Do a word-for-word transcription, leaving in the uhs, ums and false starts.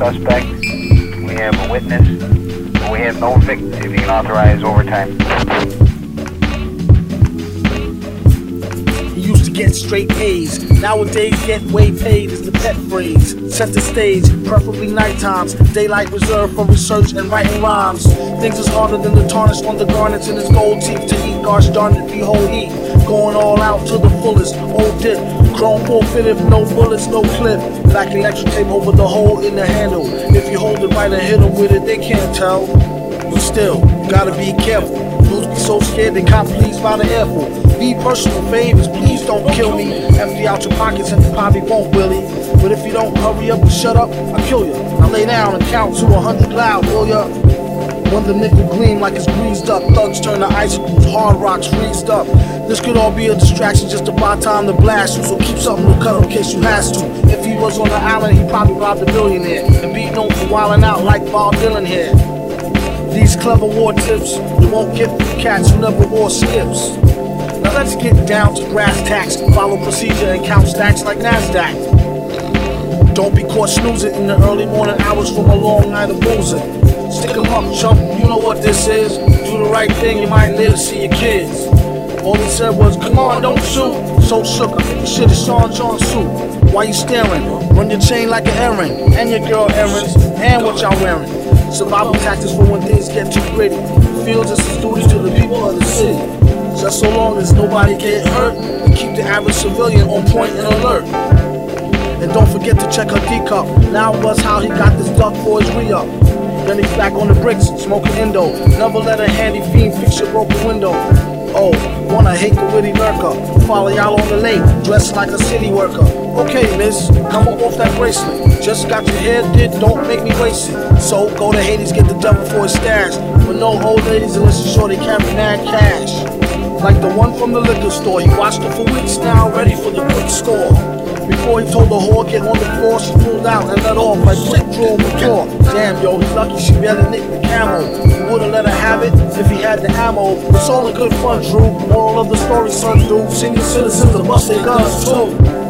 suspect, we have a witness, but we have no victims. If you can authorize overtime. He used to get straight A's. Nowadays, get way paid is the pet phrase. Set the stage, preferably night times. Daylight reserved for research and writing rhymes. Things is harder than the tarnish on the garnets in his gold teeth to eat. Gosh darn it, behold heat. Going all out to the fullest. Old dip, chrome full fitted, no bullets, no clip. Black electric tape over the hole in the handle. If you hold it right and hit them with it, they can't tell. But still, gotta be careful. Dudes be so scared they cop police by the airful. Be personal favors, please don't kill me. Empty out your pockets and you probably won't, Willie. But if you don't hurry up and shut up, I'll kill you. Now lay down and count to a hundred loud, will ya? When the nickel gleam like it's greased up, thugs turn to icicles, hard rocks freezed up. This could all be a distraction just to buy time to blast you, so keep something to cut in case you has to. If he was on the island, he probably robbed a billionaire and be known for wilding out like Bob Dylan here. These clever war tips, you won't get from cats who never wore skips. Now let's get down to brass tacks, follow procedure and count stacks like NASDAQ. Don't be caught snoozing in the early morning hours from a long night of boozing. Stick 'em up, chump, you know what this is. Do the right thing, you might live to see your kids. All he said was, come on, don't shoot. So shook, I think the shit is Sean John suit. Why you staring? Run your chain like an errand, and your girl errands, and what y'all wearing. Survival tactics for when things get too gritty. Feels it's a duty to the people of the city. Just so long as nobody get hurt, and keep the average civilian on point and alert. And don't forget to check her D-cup. Now was how he got this duck for his re-up. Then he's back on the bricks, smoking Indo. Never let a handy fiend fix your broken window. Oh, wanna hate the witty lurker. Follow y'all on the lake, dressed like a city worker. Okay, miss, come up off that bracelet. Just got your hair did, don't make me waste it. So go to Hades, get the devil for his stash. But no old ladies unless you're sure they carry mad cash. Like the one from the liquor store, he watched her for weeks now, ready for the quick score. Before he told the whore, get on the floor, she pulled out and let off like quick draw before. Damn, yo, he's lucky she barely nicked the camel. He would've let her have it if he had the ammo. It's all in good fun, Drew. Moral of the story, son, dude. Senior citizens will bust their guns, too.